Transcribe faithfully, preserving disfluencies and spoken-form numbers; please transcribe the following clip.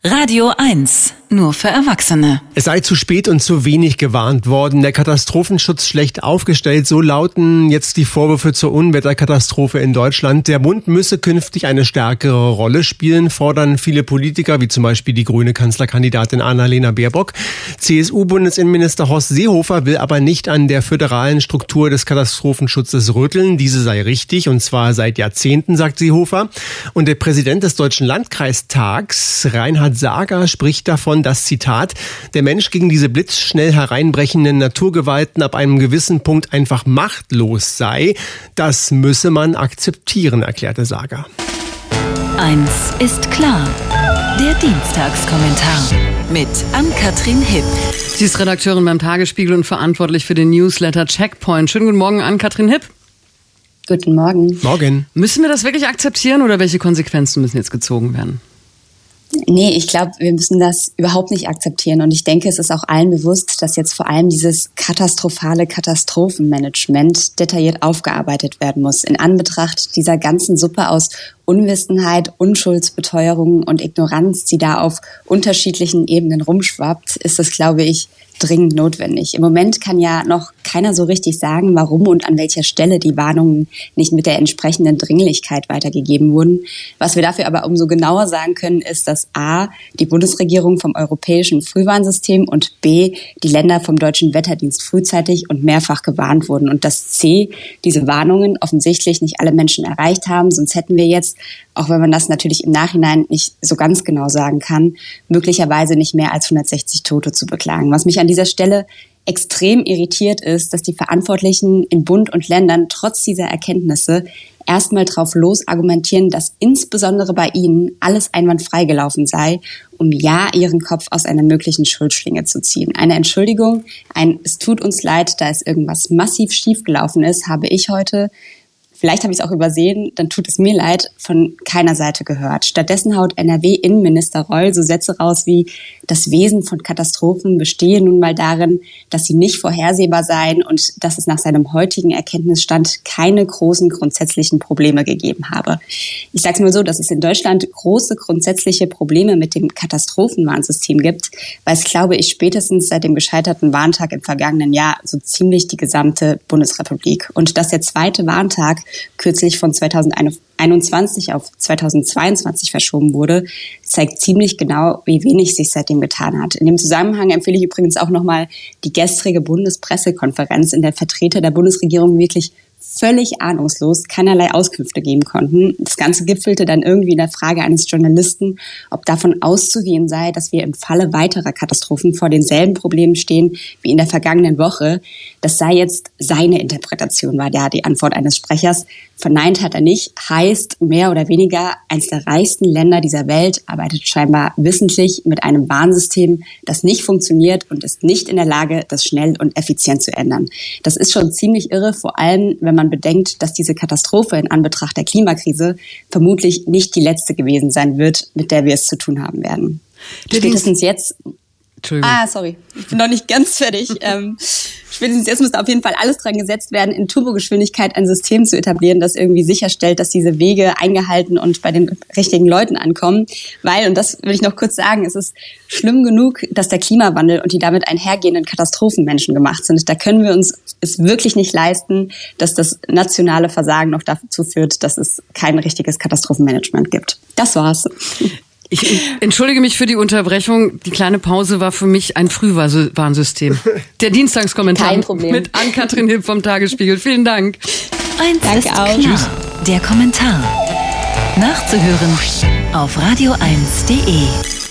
Radio eins, nur für Erwachsene. Es sei zu spät und zu wenig gewarnt worden. Der Katastrophenschutz schlecht aufgestellt. So lauten jetzt die Vorwürfe zur Unwetterkatastrophe in Deutschland. Der Bund müsse künftig eine stärkere Rolle spielen, fordern viele Politiker, wie zum Beispiel die grüne Kanzlerkandidatin Annalena Baerbock. C S U-Bundesinnenminister Horst Seehofer will aber nicht an der föderalen Struktur des Katastrophenschutzes rütteln. Diese sei richtig, und zwar seit Jahrzehnten, sagt Seehofer. Und der Präsident des Deutschen Landkreistags, Reinhard Sager, spricht davon, dass, Zitat, der Mensch gegen diese blitzschnell hereinbrechenden Naturgewalten ab einem gewissen Punkt einfach machtlos sei. Das müsse man akzeptieren, erklärte Sager. Eins ist klar, der Dienstagskommentar mit Ann-Kathrin Hipp. Sie ist Redakteurin beim Tagesspiegel und verantwortlich für den Newsletter Checkpoint. Schönen guten Morgen, Ann-Kathrin Hipp. Guten Morgen. Morgen. Müssen wir das wirklich akzeptieren oder welche Konsequenzen müssen jetzt gezogen werden? Nee, ich glaube, wir müssen das überhaupt nicht akzeptieren. Und ich denke, es ist auch allen bewusst, dass jetzt vor allem dieses katastrophale Katastrophenmanagement detailliert aufgearbeitet werden muss. In Anbetracht dieser ganzen Suppe aus Unwissenheit, Unschuldsbeteuerung und Ignoranz, die da auf unterschiedlichen Ebenen rumschwappt, ist das, glaube ich, dringend notwendig. Im Moment kann ja noch keiner so richtig sagen, warum und an welcher Stelle die Warnungen nicht mit der entsprechenden Dringlichkeit weitergegeben wurden. Was wir dafür aber umso genauer sagen können, ist, dass A, die Bundesregierung vom europäischen Frühwarnsystem und B, die Länder vom Deutschen Wetterdienst frühzeitig und mehrfach gewarnt wurden und dass C, diese Warnungen offensichtlich nicht alle Menschen erreicht haben. Sonst hätten wir jetzt, auch wenn man das natürlich im Nachhinein nicht so ganz genau sagen kann, möglicherweise nicht mehr als hundertsechzig Tote zu beklagen. Was mich an dieser Stelle extrem irritiert ist, dass die Verantwortlichen in Bund und Ländern trotz dieser Erkenntnisse erstmal drauf los argumentieren, dass insbesondere bei ihnen alles einwandfrei gelaufen sei, um ja ihren Kopf aus einer möglichen Schuldschlinge zu ziehen. Eine Entschuldigung, ein Es tut uns leid, da es irgendwas massiv schiefgelaufen ist, habe ich heute, vielleicht habe ich es auch übersehen, dann tut es mir leid, von keiner Seite gehört. Stattdessen haut N R W-Innenminister Reul so Sätze raus wie: Das Wesen von Katastrophen bestehe nun mal darin, dass sie nicht vorhersehbar seien und dass es nach seinem heutigen Erkenntnisstand keine großen grundsätzlichen Probleme gegeben habe. Ich sage es mal so, dass es in Deutschland große grundsätzliche Probleme mit dem Katastrophenwarnsystem gibt, weiß, glaube ich, spätestens seit dem gescheiterten Warntag im vergangenen Jahr so ziemlich die gesamte Bundesrepublik. Und dass der zweite Warntag kürzlich von zweitausendeinundzwanzig auf zweitausendzweiundzwanzig verschoben wurde, zeigt ziemlich genau, wie wenig sich seitdem getan hat. In dem Zusammenhang empfehle ich übrigens auch nochmal die gestrige Bundespressekonferenz, in der Vertreter der Bundesregierung wirklich völlig ahnungslos keinerlei Auskünfte geben konnten. Das Ganze gipfelte dann irgendwie in der Frage eines Journalisten, ob davon auszugehen sei, dass wir im Falle weiterer Katastrophen vor denselben Problemen stehen wie in der vergangenen Woche. Das sei jetzt seine Interpretation, war ja die Antwort eines Sprechers. Verneint hat er nicht, heißt mehr oder weniger, eines der reichsten Länder dieser Welt arbeitet scheinbar wissentlich mit einem Warnsystem, das nicht funktioniert und ist nicht in der Lage, das schnell und effizient zu ändern. Das ist schon ziemlich irre, vor allem wenn man bedenkt, dass diese Katastrophe in Anbetracht der Klimakrise vermutlich nicht die letzte gewesen sein wird, mit der wir es zu tun haben werden. Der Spätestens jetzt... Ah, sorry, ich bin noch nicht ganz fertig. ähm, spätestens jetzt muss da auf jeden Fall alles dran gesetzt werden, in Turbogeschwindigkeit ein System zu etablieren, das irgendwie sicherstellt, dass diese Wege eingehalten und bei den richtigen Leuten ankommen. Weil, und das will ich noch kurz sagen, es ist schlimm genug, dass der Klimawandel und die damit einhergehenden Katastrophen menschengemacht sind. Da können wir uns es wirklich nicht leisten, dass das nationale Versagen noch dazu führt, dass es kein richtiges Katastrophenmanagement gibt. Das war's. Ich entschuldige mich für die Unterbrechung. Die kleine Pause war für mich ein Frühwarnsystem. Der Dienstagskommentar Kein Problem. Mit Ann-Kathrin Hipp vom Tagesspiegel. Vielen Dank. Eins Danke ist auch. klar, Tschüss. der Kommentar. Nachzuhören auf radio eins punkt de.